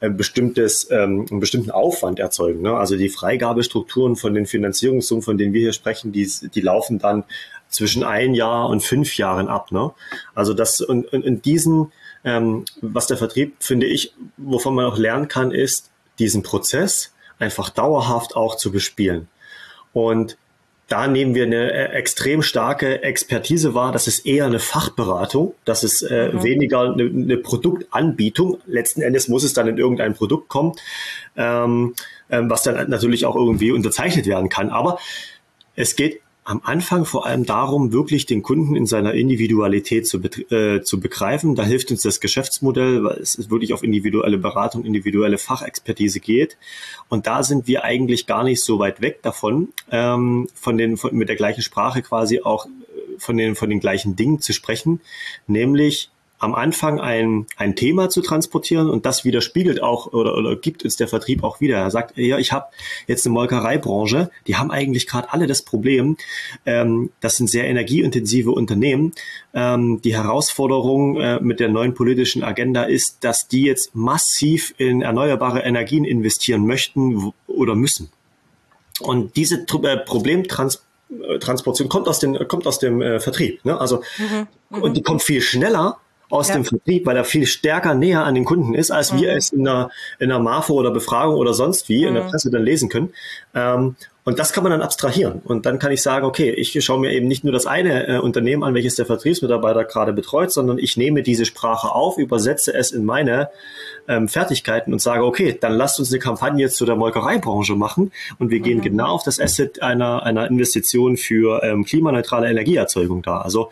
Aufwand erzeugen. Ne? Also die Freigabestrukturen von den Finanzierungssummen, von denen wir hier sprechen, die laufen dann zwischen 1 Jahr und 5 Jahren ab. Ne? Also das und diesen was der Vertrieb, finde ich, wovon man auch lernen kann, ist, diesen Prozess einfach dauerhaft auch zu bespielen. Und da nehmen wir eine extrem starke Expertise wahr. Das ist eher eine Fachberatung. Das ist weniger eine Produktanbietung. Letzten Endes muss es dann in irgendein Produkt kommen, was dann natürlich auch irgendwie unterzeichnet werden kann. Aber es geht am Anfang vor allem darum, wirklich den Kunden in seiner Individualität zu begreifen. Da hilft uns das Geschäftsmodell, weil es wirklich auf individuelle Beratung, individuelle Fachexpertise geht. Und da sind wir eigentlich gar nicht so weit weg davon, mit der gleichen Sprache quasi auch von den gleichen Dingen zu sprechen, nämlich am Anfang ein Thema zu transportieren und das widerspiegelt auch oder gibt uns der Vertrieb auch wieder. Er sagt, ja, ich habe jetzt eine Molkereibranche, die haben eigentlich gerade alle das Problem, das sind sehr energieintensive Unternehmen. Die Herausforderung mit der neuen politischen Agenda ist, dass die jetzt massiv in erneuerbare Energien investieren möchten oder müssen. Und diese Problemtransportation kommt aus dem Vertrieb. Ne? Also und die kommt viel schneller aus dem Vertrieb, weil er viel stärker näher an den Kunden ist, als wir es in einer Marfo oder Befragung oder sonst wie in der Presse dann lesen können. Und das kann man dann abstrahieren. Und dann kann ich sagen, okay, ich schaue mir eben nicht nur das eine Unternehmen an, welches der Vertriebsmitarbeiter gerade betreut, sondern ich nehme diese Sprache auf, übersetze es in meine Fertigkeiten und sage, okay, dann lasst uns eine Kampagne zu der Molkereibranche machen und wir gehen genau auf das Asset einer Investition für klimaneutrale Energieerzeugung da. Also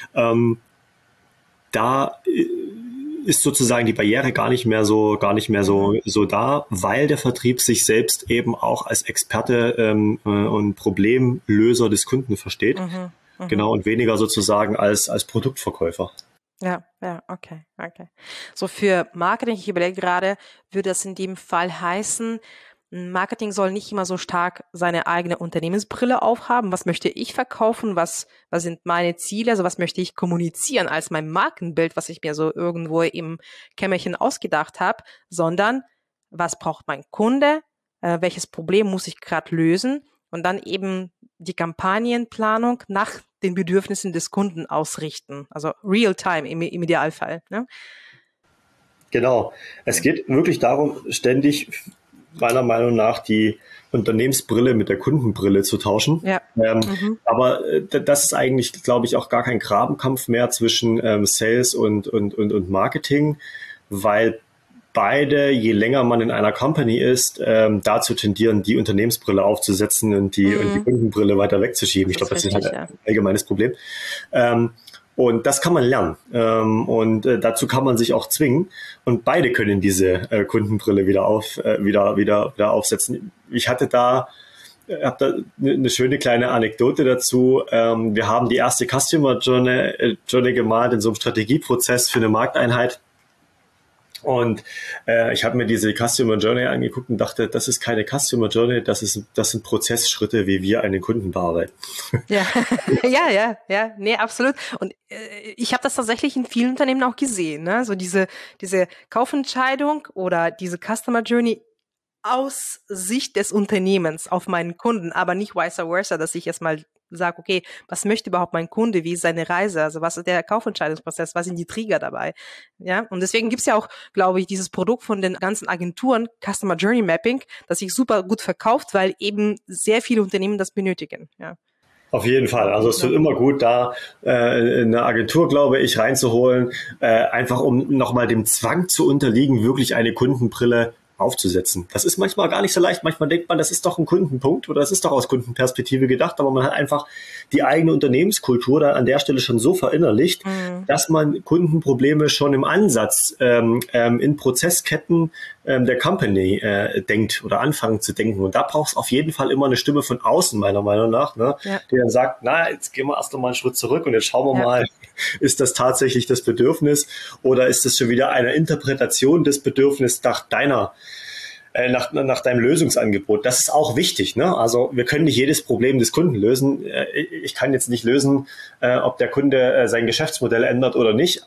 da ist sozusagen die Barriere gar nicht mehr so da, weil der Vertrieb sich selbst eben auch als Experte und Problemlöser des Kunden versteht. Genau, und weniger sozusagen als Produktverkäufer. Ja, okay. So für Marketing, ich überlege gerade, würde das in dem Fall heißen, Marketing soll nicht immer so stark seine eigene Unternehmensbrille aufhaben. Was möchte ich verkaufen? Was sind meine Ziele? Also was möchte ich kommunizieren als mein Markenbild, was ich mir so irgendwo im Kämmerchen ausgedacht habe, sondern was braucht mein Kunde? Welches Problem muss ich gerade lösen? Und dann eben die Kampagnenplanung nach den Bedürfnissen des Kunden ausrichten. Also real-time im Idealfall. Ne? Genau. Es geht wirklich darum, ständig meiner Meinung nach die Unternehmensbrille mit der Kundenbrille zu tauschen. Ja. Aber das ist eigentlich, glaube ich, auch gar kein Grabenkampf mehr zwischen Sales und Marketing, weil beide, je länger man in einer Company ist, dazu tendieren, die Unternehmensbrille aufzusetzen und die Kundenbrille weiter wegzuschieben. Ich glaube, das ist halt ein allgemeines Problem. Und das kann man lernen. Und dazu kann man sich auch zwingen. Und beide können diese Kundenbrille wieder aufsetzen. Ich habe da eine schöne kleine Anekdote dazu. Wir haben die erste Customer Journey gemalt in so einem Strategieprozess für eine Markteinheit. Und ich habe mir diese Customer Journey angeguckt und dachte, das ist keine Customer Journey, das sind Prozessschritte, wie wir einen Kunden bearbeiten. Ja, ja, nee, absolut. Und ich habe das tatsächlich in vielen Unternehmen auch gesehen, ne? So diese Kaufentscheidung oder diese Customer Journey aus Sicht des Unternehmens auf meinen Kunden, aber nicht vice versa, dass ich erstmal sage, okay, was möchte überhaupt mein Kunde, wie ist seine Reise, also was ist der Kaufentscheidungsprozess, was sind die Trigger dabei, ja, und deswegen gibt's ja auch, glaube ich, dieses Produkt von den ganzen Agenturen, Customer Journey Mapping, das sich super gut verkauft, weil eben sehr viele Unternehmen das benötigen, ja. Auf jeden Fall. Also es wird immer gut, da eine Agentur, glaube ich, reinzuholen, einfach um nochmal dem Zwang zu unterliegen, wirklich eine Kundenbrille aufzusetzen. Das ist manchmal gar nicht so leicht. Manchmal denkt man, das ist doch ein Kundenpunkt oder das ist doch aus Kundenperspektive gedacht, aber man hat einfach die eigene Unternehmenskultur da an der Stelle schon so verinnerlicht, dass man Kundenprobleme schon im Ansatz in Prozessketten der Company denkt oder anfangen zu denken. Und da braucht es auf jeden Fall immer eine Stimme von außen, meiner Meinung nach, ne? Ja. Die dann sagt, na, jetzt gehen wir erst noch mal einen Schritt zurück und jetzt schauen wir mal, ist das tatsächlich das Bedürfnis oder ist das schon wieder eine Interpretation des Bedürfnisses nach deinem Lösungsangebot. Das ist auch wichtig, ne? Also wir können nicht jedes Problem des Kunden lösen. Ich kann jetzt nicht lösen, ob der Kunde sein Geschäftsmodell ändert oder nicht.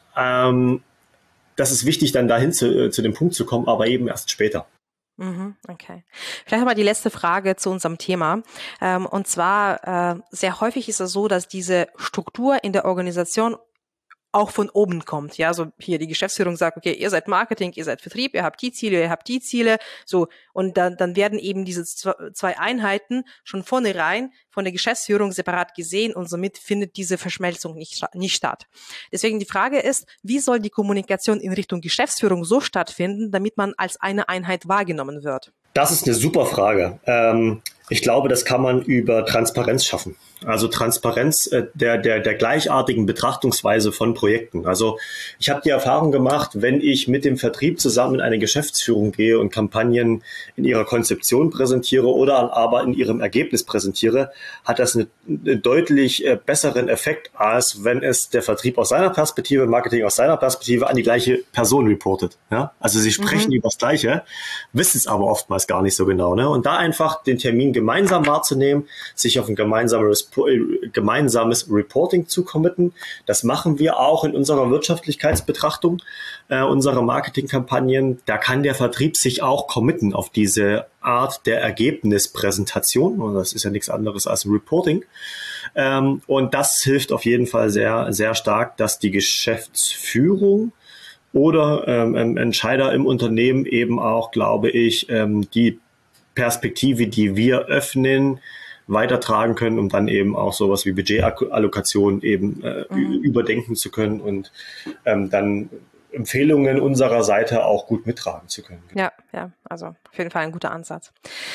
Das ist wichtig, dann dahin zu dem Punkt zu kommen, aber eben erst später. Okay. Vielleicht aber die letzte Frage zu unserem Thema. Und zwar, sehr häufig ist es so, dass diese Struktur in der Organisation auch von oben kommt. Ja, so hier die Geschäftsführung sagt, okay, ihr seid Marketing, ihr seid Vertrieb, ihr habt die Ziele, so. Und dann werden eben diese zwei Einheiten schon vornherein von der Geschäftsführung separat gesehen und somit findet diese Verschmelzung nicht statt. Deswegen die Frage ist, wie soll die Kommunikation in Richtung Geschäftsführung so stattfinden, damit man als eine Einheit wahrgenommen wird? Das ist eine super Frage. Ich glaube, das kann man über Transparenz schaffen. Also Transparenz der gleichartigen Betrachtungsweise von Projekten. Also ich habe die Erfahrung gemacht, wenn ich mit dem Vertrieb zusammen in eine Geschäftsführung gehe und Kampagnen in ihrer Konzeption präsentiere oder aber in ihrem Ergebnis präsentiere, hat das einen deutlich besseren Effekt, als wenn es der Vertrieb aus seiner Perspektive, Marketing aus seiner Perspektive an die gleiche Person reportet. Ja? Also sie sprechen über das Gleiche, wissen es aber oftmals gar nicht so genau. Ne? Und da einfach den Termin gemeinsam wahrzunehmen, sich auf ein gemeinsames Reporting zu committen. Das machen wir auch in unserer Wirtschaftlichkeitsbetrachtung, unserer Marketingkampagnen. Da kann der Vertrieb sich auch committen auf diese Art der Ergebnispräsentation. Und das ist ja nichts anderes als ein Reporting. Und das hilft auf jeden Fall sehr, sehr stark, dass die Geschäftsführung oder Entscheider im Unternehmen eben auch, glaube ich, die Perspektive, die wir öffnen, weitertragen können, um dann eben auch sowas wie Budgetallokation eben überdenken zu können und dann Empfehlungen unserer Seite auch gut mittragen zu können. Ja, also auf jeden Fall ein guter Ansatz.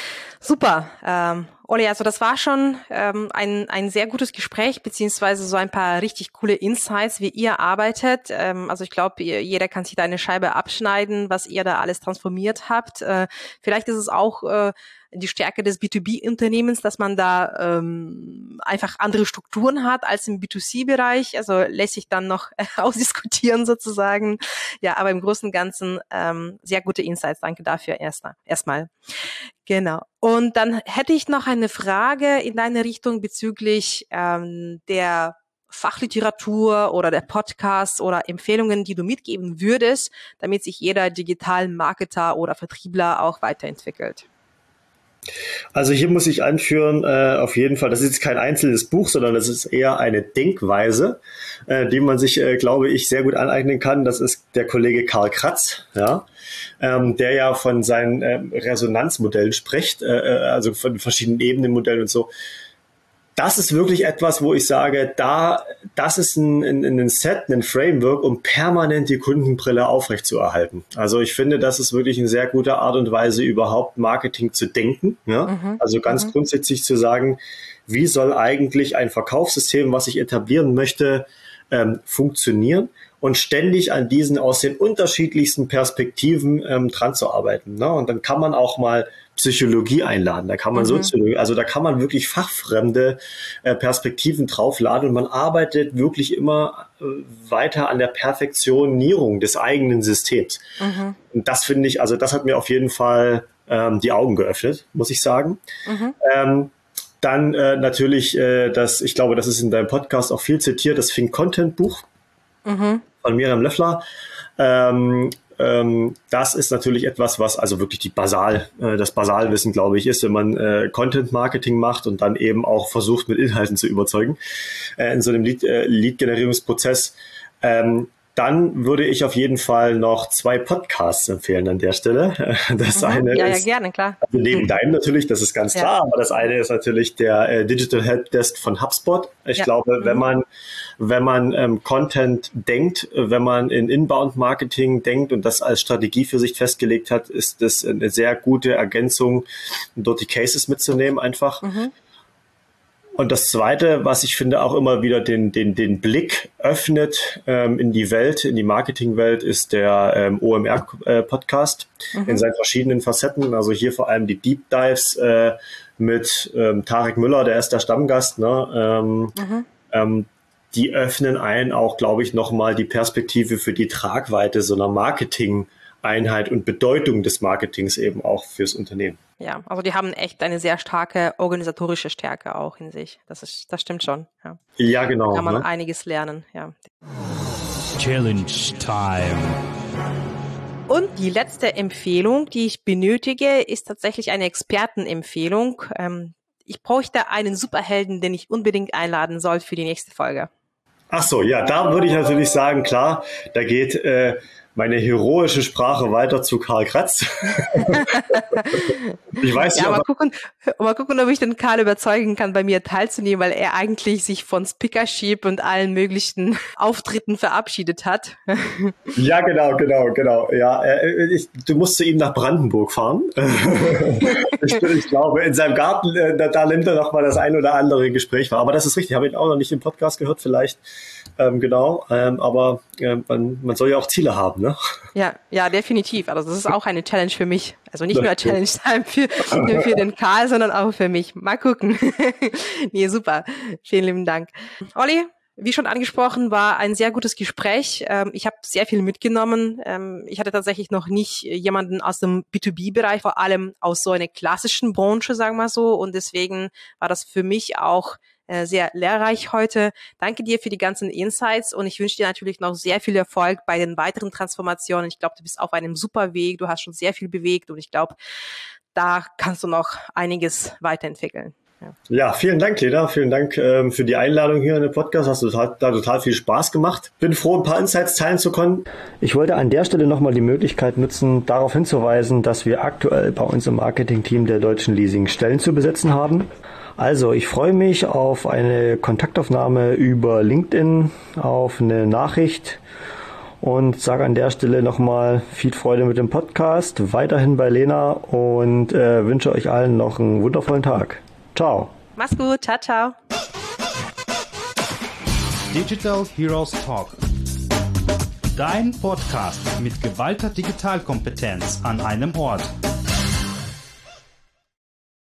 Super. Olli, also das war schon ein sehr gutes Gespräch, beziehungsweise so ein paar richtig coole Insights, wie ihr arbeitet. Also ich glaube, jeder kann sich da eine Scheibe abschneiden, was ihr da alles transformiert habt. Vielleicht ist es auch die Stärke des B2B-Unternehmens, dass man da einfach andere Strukturen hat als im B2C-Bereich. Also lässt sich dann noch ausdiskutieren sozusagen. Ja, aber im Großen und Ganzen sehr gute Insights. Danke dafür erstmal. Genau. Und dann hätte ich noch eine Frage in deine Richtung bezüglich der Fachliteratur oder der Podcasts oder Empfehlungen, die du mitgeben würdest, damit sich jeder Digital-Marketer oder Vertriebler auch weiterentwickelt. Also hier muss ich anführen, auf jeden Fall, das ist jetzt kein einzelnes Buch, sondern das ist eher eine Denkweise, die man sich, glaube ich, sehr gut aneignen kann. Das ist der Kollege Karl Kratz, ja, der ja von seinen Resonanzmodellen spricht, also von verschiedenen Ebenenmodellen und so. Das ist wirklich etwas, wo ich sage, das ist ein Set, ein Framework, um permanent die Kundenbrille aufrechtzuerhalten. Also ich finde, das ist wirklich eine sehr gute Art und Weise, überhaupt Marketing zu denken. Ja? Also ganz grundsätzlich zu sagen, wie soll eigentlich ein Verkaufssystem, was ich etablieren möchte, funktionieren und ständig an diesen aus den unterschiedlichsten Perspektiven dran zu arbeiten. Ne? Und dann kann man auch mal Psychologie einladen, da kann man Soziologie, also da kann man wirklich fachfremde Perspektiven draufladen und man arbeitet wirklich immer weiter an der Perfektionierung des eigenen Systems. Und das finde ich, also das hat mir auf jeden Fall die Augen geöffnet, muss ich sagen. Dann natürlich, ich glaube, das ist in deinem Podcast auch viel zitiert, das Think-Content-Buch von Miriam Löffler. Das ist natürlich etwas, was also wirklich das Basalwissen, glaube ich, ist, wenn man Content-Marketing macht und dann eben auch versucht, mit Inhalten zu überzeugen in so einem Lead-Generierungsprozess. Dann würde ich auf jeden Fall noch 2 Podcasts empfehlen an der Stelle. Das eine ist, gerne, klar. Also neben deinem natürlich, das ist ganz klar, aber das eine ist natürlich der Digital Helpdesk von HubSpot. Ich glaube, wenn man Content denkt, wenn man in Inbound-Marketing denkt und das als Strategie für sich festgelegt hat, ist das eine sehr gute Ergänzung, dort die Cases mitzunehmen einfach. Und das Zweite, was ich finde auch immer wieder den Blick öffnet in die Welt, in die Marketingwelt, ist der OMR-Podcast in seinen verschiedenen Facetten. Also hier vor allem die Deep Dives mit Tarek Müller, der ist der Stammgast. Ne? Die öffnen einen auch, glaube ich, nochmal die Perspektive für die Tragweite so einer Marketing-Einheit und Bedeutung des Marketings eben auch fürs Unternehmen. Ja, also die haben echt eine sehr starke organisatorische Stärke auch in sich. Das stimmt schon. Ja, genau. Da kann man einiges lernen. Ja. Challenge Time. Und die letzte Empfehlung, die ich benötige, ist tatsächlich eine Expertenempfehlung. Ich bräuchte einen Superhelden, den ich unbedingt einladen soll für die nächste Folge. Ach so, ja, da würde ich natürlich sagen, klar, da geht meine heroische Sprache weiter zu Karl Kratz. Ich weiß nicht, mal gucken, ob ich den Karl überzeugen kann, bei mir teilzunehmen, weil er eigentlich sich von Speakership und allen möglichen Auftritten verabschiedet hat. Ja, genau. Ja, du musst zu ihm nach Brandenburg fahren. Ich glaube, in seinem Garten, da nimmt er noch mal das ein oder andere Gespräch wahr. Aber das ist richtig, habe ich auch noch nicht im Podcast gehört, vielleicht. Genau, aber man soll ja auch Ziele haben, ne? Ja, definitiv. Also das ist auch eine Challenge für mich. Also nicht nur Challenge Time für den Karl, sondern auch für mich. Mal gucken. Nee, super. Vielen lieben Dank. Olli, wie schon angesprochen, war ein sehr gutes Gespräch. Ich habe sehr viel mitgenommen. Ich hatte tatsächlich noch nicht jemanden aus dem B2B-Bereich, vor allem aus so einer klassischen Branche, sagen wir so. Und deswegen war das für mich auch sehr lehrreich heute. Danke dir für die ganzen Insights und ich wünsche dir natürlich noch sehr viel Erfolg bei den weiteren Transformationen. Ich glaube, du bist auf einem super Weg. Du hast schon sehr viel bewegt und ich glaube, da kannst du noch einiges weiterentwickeln. Ja, vielen Dank, Lena. Vielen Dank für die Einladung hier in den Podcast. Hast du total viel Spaß gemacht. Bin froh, ein paar Insights teilen zu können. Ich wollte an der Stelle nochmal die Möglichkeit nutzen, darauf hinzuweisen, dass wir aktuell bei uns im Marketing-Team der Deutschen Leasing Stellen zu besetzen haben. Also, ich freue mich auf eine Kontaktaufnahme über LinkedIn, auf eine Nachricht und sage an der Stelle nochmal viel Freude mit dem Podcast, weiterhin bei Lena und wünsche euch allen noch einen wundervollen Tag. Ciao. Mach's gut. Ciao, ciao. Digital Heroes Talk. Dein Podcast mit geballter Digitalkompetenz an einem Ort.